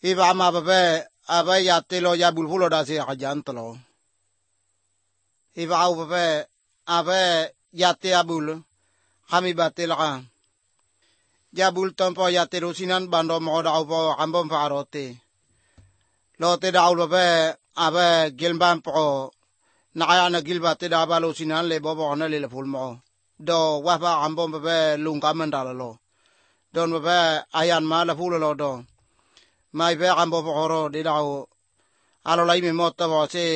Iba ma bebe abe ya telo ya bulfulo da si ajantlo. Iba au bebe abe ya te abul kami batilaka. Ya bul tompo ya terusinan bando mo da upo ambon farote. Lote da ul bebe abe gilban po nakaya na gilbate da balo sinan le bobo na le fulmo. Do wafa ambon bebe lunga mandalo. Don bebe ayan ma la fulo lo do. Mai be ambo foro de dao alo lai me motta bo se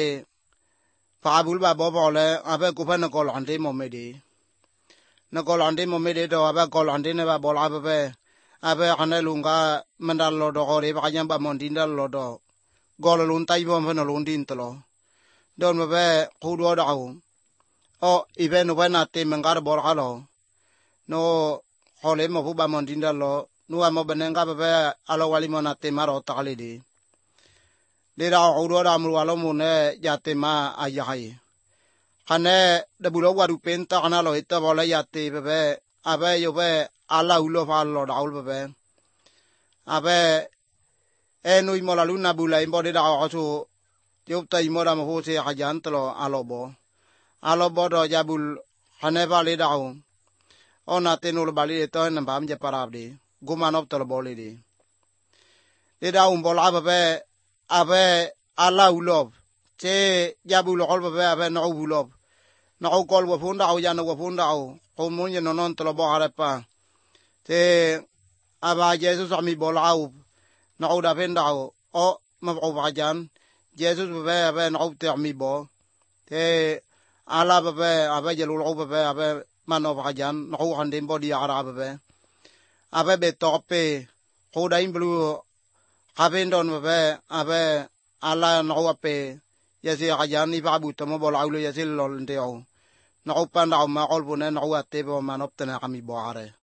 fa bul ba bo le abe ku fa na ko lande mo me de na ko lande mo me de do abe ko lande ne ba bo la abe kana lunga mandal lo do re ba nyamba mon din dal lo do gol lun tai bo fa no lun din to lo don be ku do dao o ibe no ba na te mengar bo la lo no hole mo fu ba mon din dal lo nuwa mo benenga bebe alo wali mo na te maro takali di. Lida udo da mu walo mo ne yate ma ayahai. Kane de bulo waru penta kana lo ita bola yate bebe abe yo be ala ulo fa lo da ul bebe. Abe enu imo la luna bula imbo de da asu tiupta imo da mo se ajantlo alobo. Alobo do jabul kane bali da u. Ona tenul bali to en bam je parabdi. Gumanop tolo boli di. Lida bola abe ala ulob. Che jabu lokol bebe abe na ulob. Na ukol wafunda au yana wafunda au. Kumunye nonon tolo bo harepa. Che aba Jesus ami bola au. Na uda fenda au. O mabu bajan. Jesus bebe abe na upte ami bo. Che ala bebe abe jelul bebe abe mano bajan. Na uhandim bodi ara bebe. Abe betope kuda imblu kabendon bebe abe ala nawape yasi ajani babu tomo bol aulo yasi lol ndeo na upanda ma kolbune na wate bo manop tena kami boare